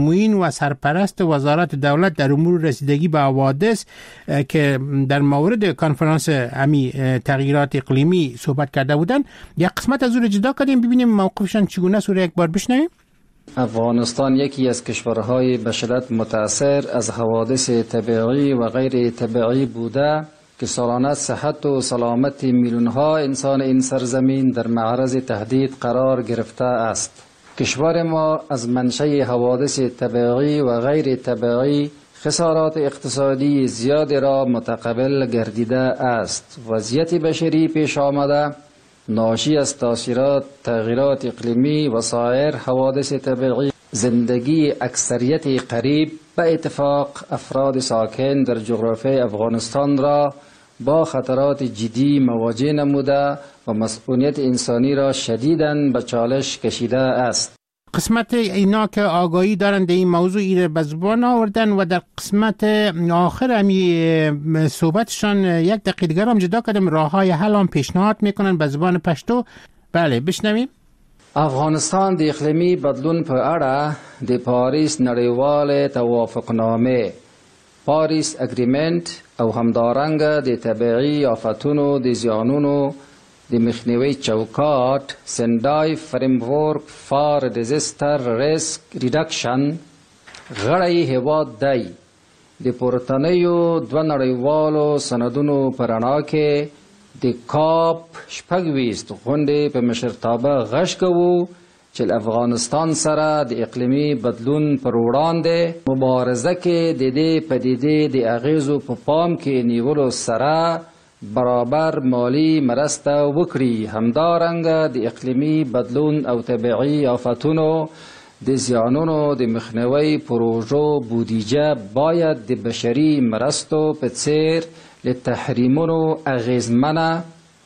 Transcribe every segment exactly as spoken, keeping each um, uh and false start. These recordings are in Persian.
معین و سرپرست وزارت دولت در امور رسیدگی به حوادث که در مورد کنفرانس امی تغییرات اقلیمی صحبت کرده بودن، یک قسمت از اون جدا کردیم ببینیم موقفشان چگونه است و یک بار بشنویم. افغانستان یکی از کشورهای به شدت متاثر از حوادث طبیعی و غیر طبیعی بوده که سالانه صحت و سلامت میلیون‌ها انسان این سرزمین در معرض تهدید قرار گرفته است. کشور ما از منشأ حوادث طبیعی و غیر طبیعی خسارات اقتصادی زیاد را متقبل گردیده است. وضعیت بشری پیش آمده ناشی از تاثیرات تغییرات اقلیمی و سایر حوادث طبیعی زندگی اکثریت قریب به اتفاق افراد ساکن در جغرافیای افغانستان را با خطرات جدی مواجه نموده و مسئولیت انسانی را شدیداً به چالش کشیده است. قسمت اینا که آگاهی دارند این موضوع ایره به زبان آوردن و در قسمت آخر همی صحبتشان یک دقیقه دیگر هم جدا کردم راههای حل هم پیشنهاد میکنن به زبان پشتو. بله بشنویم. افغانستان د اقلیمی بدلون په اړه د پاریس نړیوال توافقنامه پاریس اگریمنت او همدارنګه د طبیعي آفتونو د زیانونو د مخنیوي چوکاټ سندای فریمورک فار ډیزاستر ریسک ریډکشن غړی هیواد دی. د پورتنیو دوه نړیوالو سندونو په رڼا کې د کاپ شپږویشت غونډې په مشرتابه غږ کوو چې افغانستان سره د اقلیمي بدلون پر وړاندې مبارزه کې د دې پدیدې د اغیزو په پام کې نیولو سره برابر مالی مرسته وکړي. همدارنګه د اقلیمي بدلون او طبیعي آفتونو د زیانونو د مخنیوي پروژو بودیجه باید د بشري مرستو په څیر له تحریمونو اغیزمنه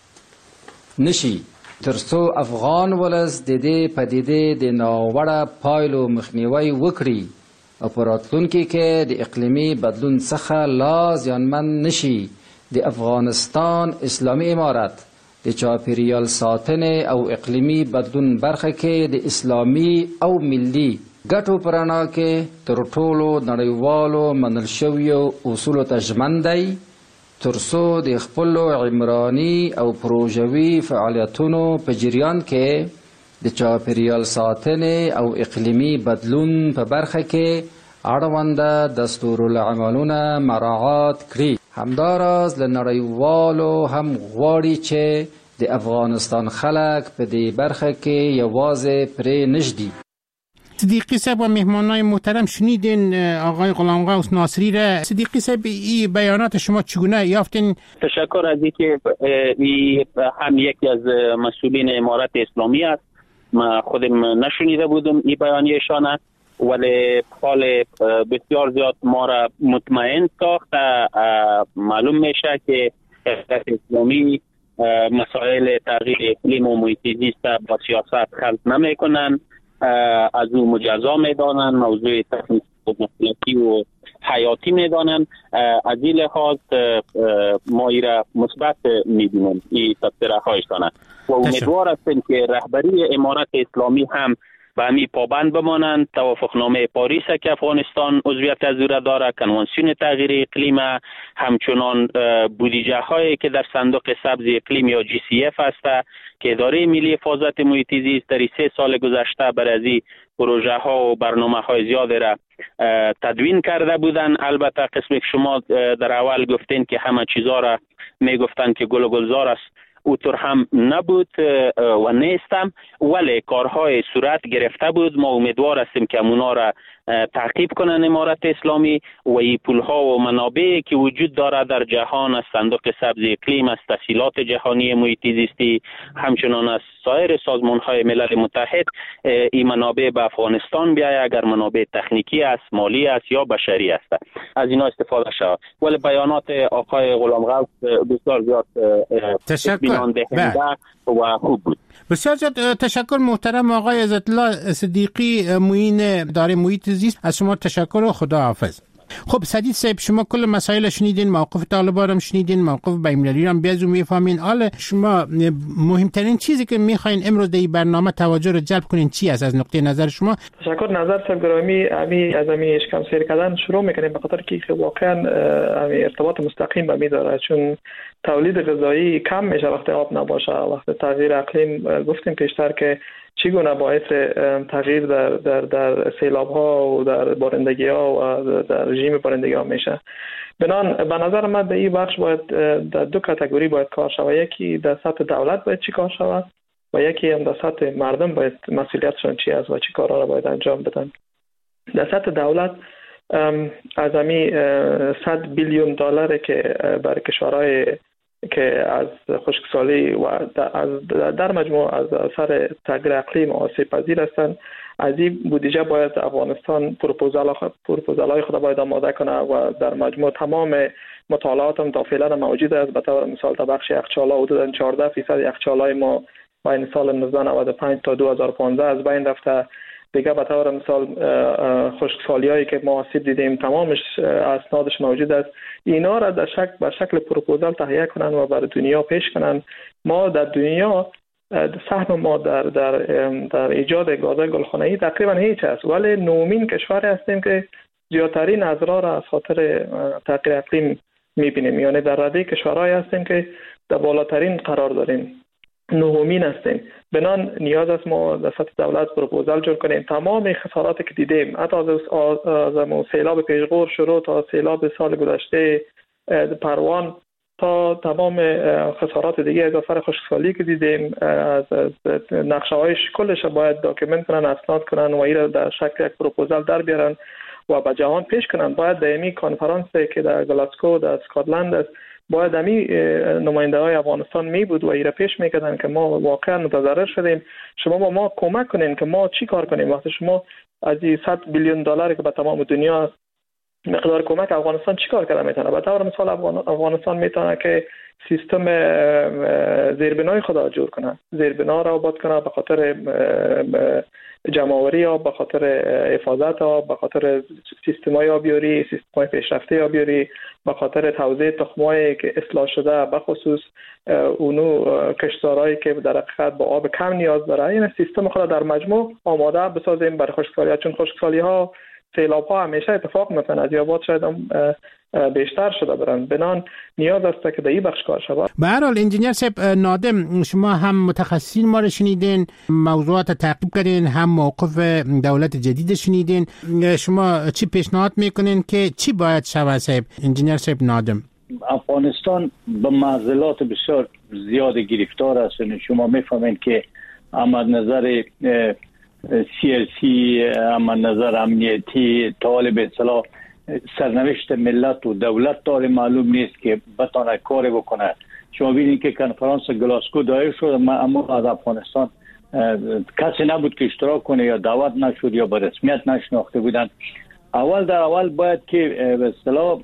نشي ترڅو افغان ولس د دې پدیدې د ناوړه پایلو مخنیوي وکړي او په راتلونکي کې د اقلیمي بدلون څخه لا زیانمن نشي. د افغانستان اسلامي امارت د چاپیریال ساتنې او اقلیمي بدلون برخه کې د اسلامي او ملي ګټو په رڼا کې تر ټولو نړیوالو منل شویو اصولو ته ژمن دی ترڅو د خپلو عمراني او پروژوي فعالیتونو په جریان کې د چاپیریال ساتنې او اقلیمي بدلون په برخه کې اړونده دستورالعملونه مراعات کړي. همداراز له نړیوالو هم غواړي چې د افغانستان خلک په دې برخه کې یوازې پرې نږدي. صدیقی صاحب و مهمانای محترم شنیدین آقای غلامقوس ناصری را. صدیقی صاحب این بیانات شما چگونه یافتین؟ تشکر از اینکه هم یکی از مسئولین امارت اسلامی است. ما خودم نشنیده بودم این بیانیه‌شان است ولی حال بسیار زیاد ما را مطمئن ساخت. معلوم میشه که امارت اسلامی مسائل تغییر اقلیم و محیط زیست با سیاست خلط نمیکنن، از او مجزا میدانن، موضوع تکنیکی و مسلکی و حیاتی میدانن. از این لحاظ ما ای را مثبت میبینیم این تبصره هایشان و امیدوار هستیم که رهبری امارت اسلامی هم به همی پابند بمانند. توافقنامه پاریس که افغانستان عضویت از او را داره، کنوانسیون تغییر اقلیم، همچنان بودجه هایی که در صندوق سبز اقلیم یا جی سی اف است که اداره ملی حفاظت محیط زیست در سه سال گذشته برای پروژه ها و برنامه های زیاد را تدوین کرده بودن. البته قسم شما در اول گفتین که همه چیزا را میگفتن که گل و گلزار است، اوطور هم نبود و نیستم، ولی کارهای صورت گرفته بود. ما امیدوار هستیم که اونا را تعقیب کنن امارت اسلامی و این پولها و منابعی که وجود داره در جهان، از صندوق سبز اقلیم، از تسهیلات جهانی محیط زیستی، همچنان از سایر سازمان‌های ملل متحد، این منابع به افغانستان بیاید. اگر منابع تکنیکی است، مالی است یا بشری است، از اینا استفاده شود. ولی بیانات آقای غلامقوس بسیار زیاد اطمینان دهنده و خوب بود. بسیار زیاد تشکر محترم آقای عزت الله صدیقی، معین اداره محیط زیست. از شما تشکر و خدا حافظ. خب سدید صاحب، شما کل مسائل شنیدین، موقف طالبان هم شنیدین، موقف بین‌المللی هم بیازو میفهمین. حالا شما مهمترین چیزی که میخواین امروز در این برنامه توجه رو جلب کنین چی است از نقطه نظر شما؟ تشکر. نظر صاحب گرامی، امی از امی اشکم سیر کردن شروع میکنیم به خاطر که واقعا امی ارتباط مستقیم به می داره، چون تولید غذایی کم میشه وقتی آب نباشه. وقتی تغییر اقلیم گفتیم پیشتر که چگونه باعث تغییر در در در سیلاب ها و در بارندگی ها و در رژیم بارندگی ها میشه. بنان به نظر من به این بخش باید در دو کاتگوری باید کار شود. یکی در سطح دولت باید چی کار شود و یکی هم در سطح مردم باید مسئولیتشون چی است و چی کارها را باید انجام بدن. در سطح دولت از امی صد بیلیون دلار که برای کشورهای که از خشکسالی و از در مجموع از اثر تغییر اقلیم آسیب پذیر هستند، از این بودجه باید افغانستان پروپوزال پروپوزال‌های خود باید آماده کنه و در مجموع تمام مطالعات هم تا فعلا موجود است. به طور مثال در بخش یخچال‌ها حدود چهارده درصد یخچال‌های ما بین سال نوزده نود و پنج تا دو هزار و پانزده از بین رفته. دیگه به طور مثال خشکسالی‌هایی که ما آسیب دیدیم تمامش اسنادش موجود است. اینا را در شکل به شکل پروپوزال تهیه کنن و برای دنیا پیش کنن. ما در دنیا سهم ما در در در ایجاد گازهای گلخانه‌ای تقریبا هیچ است، ولی نومین کشور هستیم که زیادترین اضرار را از خاطر تغییر اقلیم می‌بینیم. یعنی در رده کشورهایی هستیم که در بالاترین قرار داریم، نهمین هستیم. بنان نیاز است ما در سطح دولت پروپوزال جور کنیم. تمام خساراتی که دیدیم، حتی از از سیلاب پیشگور شروع تا سیلاب سال گذشته پروان تا تمام خسارات دیگه از اثر خشکسالی که دیدیم، از نقشه‌های کلش باید داکیومنت کنن، اسناد کنن و این در شکل یک پروپوزال در بیارن و به جهان پیش کنن. باید در این کنفرانسی که در گلاسکو در اسکاتلند است باید امی نماینده های افغانستان می بود و ایره پیش میکردن که ما واقعا متضرر شدیم، شما با ما کمک کنین که ما چی کار کنیم. وقتی شما از این صد بیلیون دلاری که به تمام دنیا مقدار کمک افغانستان چی کار کرده میتونه؟ به طور مثال افغانستان میتونه که سیستم زیربنای خدا جور کنه، زیربنا را آباد کنه به خاطر جمع‌آوری ها، به خاطر حفاظت ها، به خاطر سیستم‌های آبیاری، سیستم‌های پیشرفته آبیاری، به خاطر توزیع تخم‌هایی که اصلاح شده، به خصوص اونو کشتزارهایی که در حقیقت با آب کم نیاز داره. این سیستم خود در مجموع آماده بسازیم برای خشکسالی، چون خشکسالی‌ها سیلاب ها همیشه اتفاق میکنه، از یابات شاید هم بیشتر شده برن. بنان نیاز است که در این بخش کار شود. به هر حال انجینیر صاحب نادم، شما هم متخصصین ما رو شنیدین، موضوعات تعقیب کردین، هم موقف دولت جدید شنیدین. شما چی پیشنهاد میکنین که چی باید شود صاحب انجینیر صاحب نادم؟ افغانستان به معضلات بسیار زیاد گرفتار است. شما میفهمین که اما نظر سیاسی، اما نظر امنیتی، طالب اصلاح سرنوشت ملت و دولت داره معلوم نیست که بتانه کاری بکنه. شما ببینید که کنفرانس گلاسکو دایر شد اما از افغانستان کسی نبود که اشتراک کنه یا دعوت نشد یا به رسمیت نشناخته بودن. اول در اول باید که به اصطلاح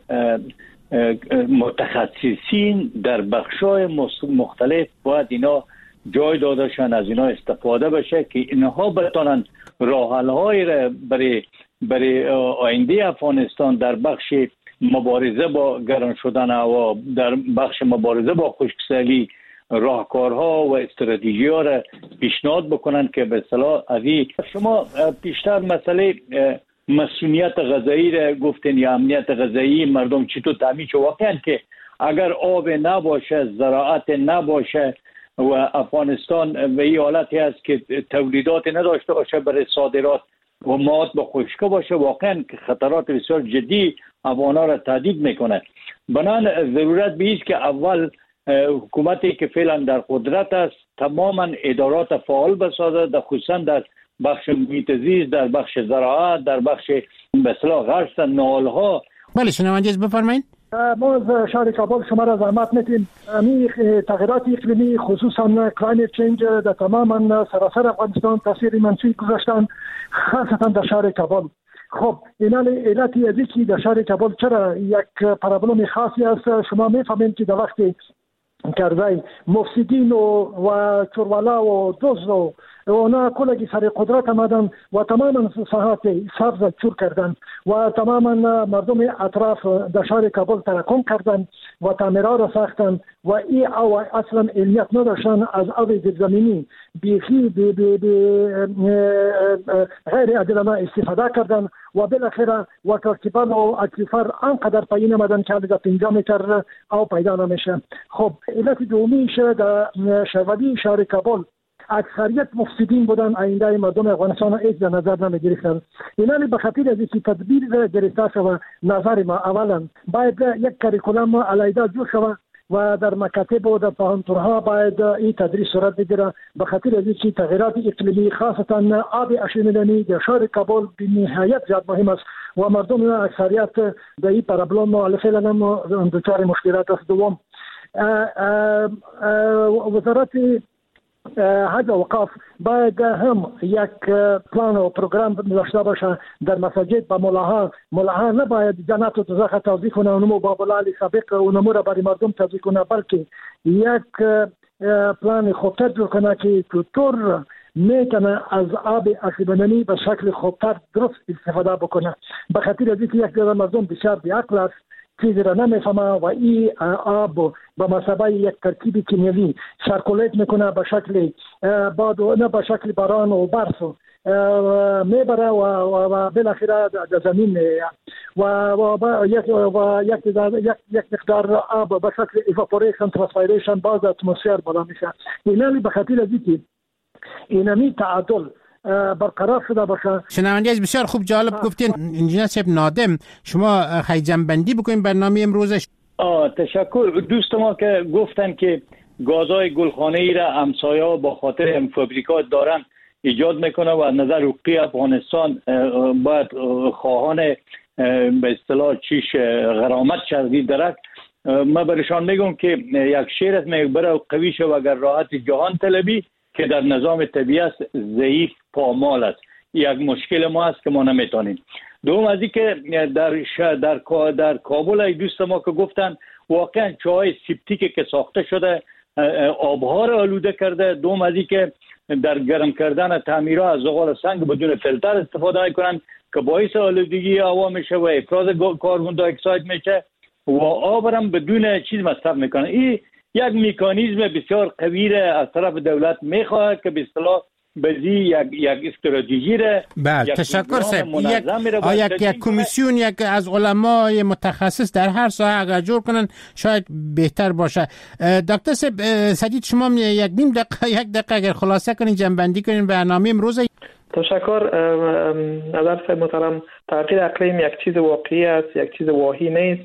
متخصصین در بخشای مختلف باید اینا جای دادشن، از اینا استفاده بشه که اینها بتانن راه حل‌های را برای برای آینده افغانستان در بخش مبارزه با گرم شدن هوا، در بخش مبارزه با خشکسالی راهکارها و استراتژی‌ها را پیشنهاد بکنن که به اصطلاح از این شما بیشتر مسئله مسئولیت غذایی را گفتین یا امنیت غذایی مردم چطور تامین شه. واقعا که اگر آب نباشه، زراعت نباشه و افغانستان به این حالتی است که تولیدات نداشته باشه برای صادرات و مواد با خشکی باشه، واقعا که خطرات بسیار جدی افغانا را تهدید میکنه. بنابراین ضرورت به است که اول حکومتی که فعلا در قدرت است تماما ادارات فعال بسازه، در خصوصا در بخش محیط زیست، در بخش زراعت، در بخش به اصطلاح غرس نالها. بله شنونده بفرمایید. ما از شهر کابل شما را زحمت میدیم. امی تغییرات اقلیمی خصوصا کلایمت چینج در تماما سراسر افغانستان تاثیر منفی گذاشتن، خاصتا در شهر کابل. خب این علتی از اینکه در شهر کابل چرا یک پرابلم خاصی است، شما میفهمید که در وقتی کرزی مفسدین و, و چوروالا و دوز و اونا کلگی سر قدرت آمدن و تماما ساحات سبز چور کردن و تماما مردم اطراف در شهر کابل تراکم کردند و تعمیرات را ساختند و این او اصلا علمیت نداشتن از آب زیرزمینی بیخی بی بی بی غیر عادلانه استفاده کردند و بالاخره و ترکیبان و اکیفر آنقدر پایین آمدن که در پنجاه متر او پیدا نمیشه. خب علت دومیش در شوالی شهر کابل اکثریت مفسدین بودن، آینده مردم افغانستان ایک در نظر نمی گرفتن. اینانی به خاطر از اینکه تدبیر گرفته شود، نظر ما اولا باید یک کریکولم علیحده جور شود و در مکاتب و در پوهنتونها باید این تدریس صورت بگیره. به خاطر از اینکه تغییرات اقلیمی خاصتا آب اشنیدنی در شهر کابل به نهایت زیاد مهم است و مردم اکثریت در این پرابلم الفعلا دچار مشکلات است. دوم وزارت حج و اوقاف باید هم یک پلان و پروگرام داشته باشه در مساجد با ملاها. ملاها نباید جنات و دوزخ توضیح کنه و نمو بابلال سابق و نمو را برای مردم توضیح کنه، بلکه یک پلان خوبتر جور کنه که چطور میتونه از آب آشیبندنی به شکل خوبتر درست استفاده بکنه. به خاطر از اینکه یک جور مردم بسیار بی‌عقل است، چیزی را نمیفهمه و این آب به مثابه یک ترکیب کیمیایی سرکولیت میکنه به شکل باد و نه به شکل باران و برف میبره و و بالاخره در زمین میآید و و یک و یک یک مقدار آب به شکل ایواپوریشن ترانسپیریشن باز اتمسفر بالا میشه. اینمی به خاطر از اینکه اینمی تعادل برقرار شده باشه. شنونده از بسیار خوب جالب گفتین. انجینیر صاحب نادم، شما خیلی جنبندی بکنین برنامه امروزش. آه تشکر. دوست ما که گفتن که گازهای گلخانه‌ای را همسایه‌ها با خاطر هم فابریکات دارن ایجاد میکنه و نظر حقوقی افغانستان باید خواهان به اصطلاح چیش غرامت شدید درک. من برشان میگم که یک شعر است میگه برای قوی شو اگر راحت جهان طلبی که در نظام طبیعت ضعیف پامال است. یک مشکل ما است که ما نمیتونیم. دوم از اینکه در در در کابل دوست ما که گفتن واقعا چاهای سیپتیکی که ساخته شده آبها را آلوده کرده. دوم از اینکه در گرم کردن تعمیرات از زغال سنگ بدون فیلتر استفاده میکنن که باعث آلودگی هوا میشه و افراز کربن دی اکساید میشه و آب هم بدون چیز مصرف میکنن. این یک مکانیزم بسیار قوی از طرف دولت میخواد که به اصطلاح بزی یک یک استراتژی را. بله تشکر صاحب. یک یک کمیسیون یک از علمای متخصص در هر ساحه اگر جور کنن شاید بهتر باشه. دکتر صاحب سدید شما یک نیم دقیقه یک دقیقه اگر خلاصه کنین جنبندی کنین برنامه امروز. تشکر. نظر صاحب محترم، تغییر اقلیم یک چیز واقعی است، یک چیز واهی نیست.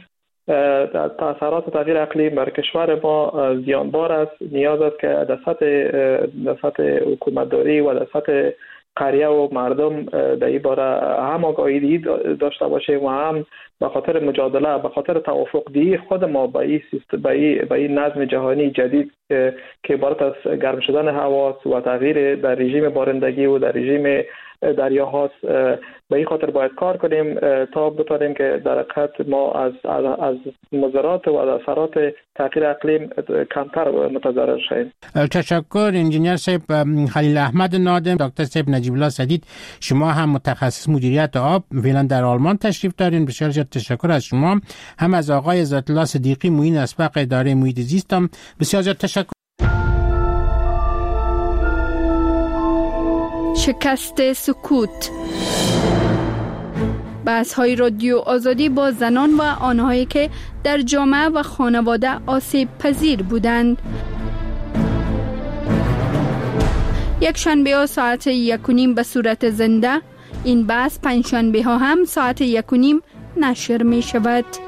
تاثیرات تغییر اقلیم بر کشور ما زیانبار است. نیاز است که در سطح در سطح حکومتداری و در سطح قریه و مردم در این باره هم آگاهی داشته باشیم و هم به خاطر مجادله به خاطر توافق دی خود ما با این با این با این نظم جهانی جدید که عبارت از گرم شدن هوا و تغییر در رژیم بارندگی و در رژیم دریا هاست، به این خاطر باید کار کنیم تا بتونیم که در حقیقت ما از از, از مضرات و اثرات تغییر اقلیم کمتر متضرر شویم. تشکر انجینیر صاحب خلیل احمد نادم. دکتر صاحب نجیب الله سدید، شما هم متخصص مدیریت آب فعلا در آلمان تشریف دارین. بسیار زیاد تشکر از شما. هم از آقای عزت الله صدیقی معین اسبق اداره محیط زیست هم بسیار زیاد تشکر. شکست سکوت. بحث‌های رادیو آزادی با زنان و آنهایی که در جامعه و خانواده آسیب پذیر بودند. یک شنبه ها ساعت یک و نیم به صورت زنده. این بحث پنج شنبه ها هم ساعت یک و نیم نشر می شود.